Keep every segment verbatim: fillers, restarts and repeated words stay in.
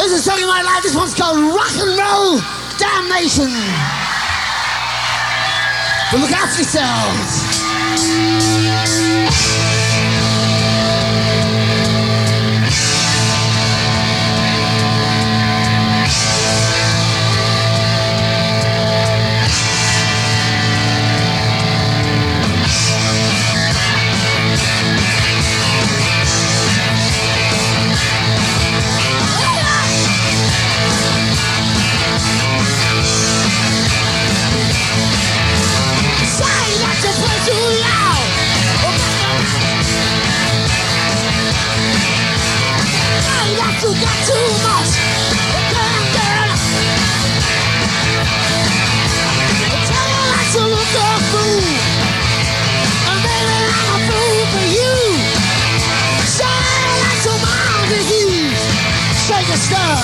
This is a song you might like. This one's called Rock and Roll Damnation. But look after yourselves. You got too much, girl, girl. Tell me not to look a fool, and baby I'm a fool for you. Shine like some mountain heat, shake your stuff.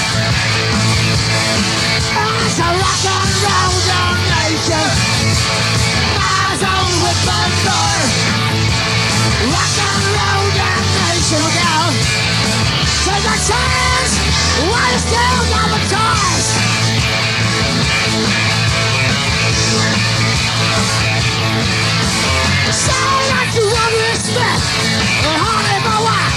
It's a rock and roll damnation. Eyes on with my boy. Rock and roll damnation, look out. Take a chance, while you still got the choice. Sound like you want respect, and honey my wife.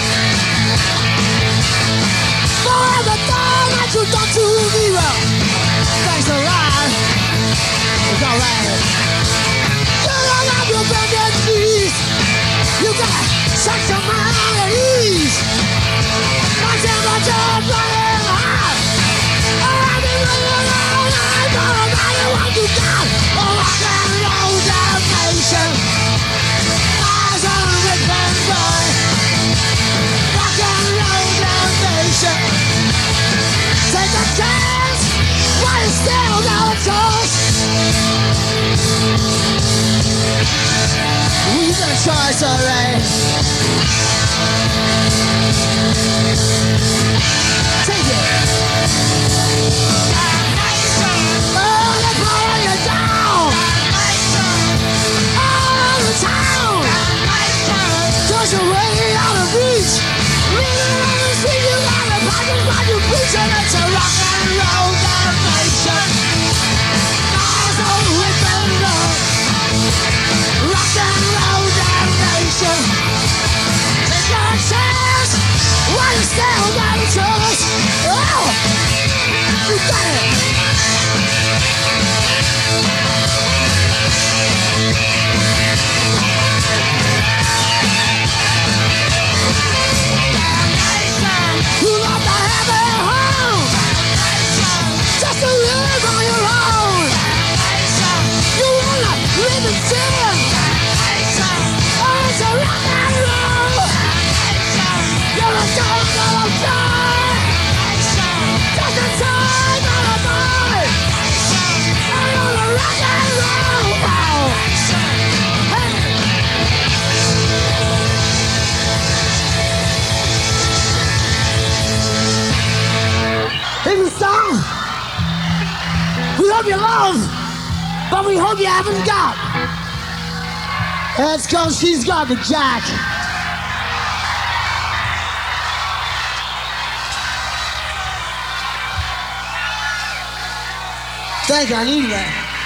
For everything that you done to me, well, thanks a lot. It's alright. You don't have your bended knees. You got such a mind at ease. My temperature's running hot. I've been running all night, but no matter what you got, a rock and roll damnation. Eyes on a Richmond boy. Rock and roll damnation. Take a chance while you still got a choice. Well, you got a choice, alright. Take it. Oh, they're pulling you down. All over town. Cause you're way out of reach. Living on the street, you got a pocket while you preach, and it's a rock and roll damnation. Eyes on whipping love. Rock and roll damnation. Take a chance while you still got a choice. Oh, you got it. You love to have it home, just to live on your own. You wanna live in sin. Oh, it's a rock and roll. You're a dog of a die. Just a time of a boy. I'm on a rock and roll. Hey. Here's a song we hope you love, but we hope you haven't got. That's called She's Got the Jack. Thank you, I needed that.